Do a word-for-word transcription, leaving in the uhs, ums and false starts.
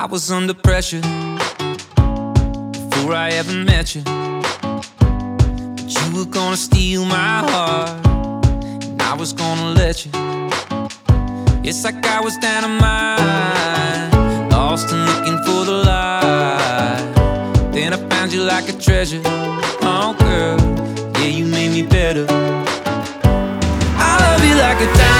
was under pressure before I ever met you, but you were gonna steal my heart, and I was gonna let you. It's like I was dynamite, lost and looking for the light. Then I found you like a treasure. Oh girl, yeah, you made me better. I love you like a diamond.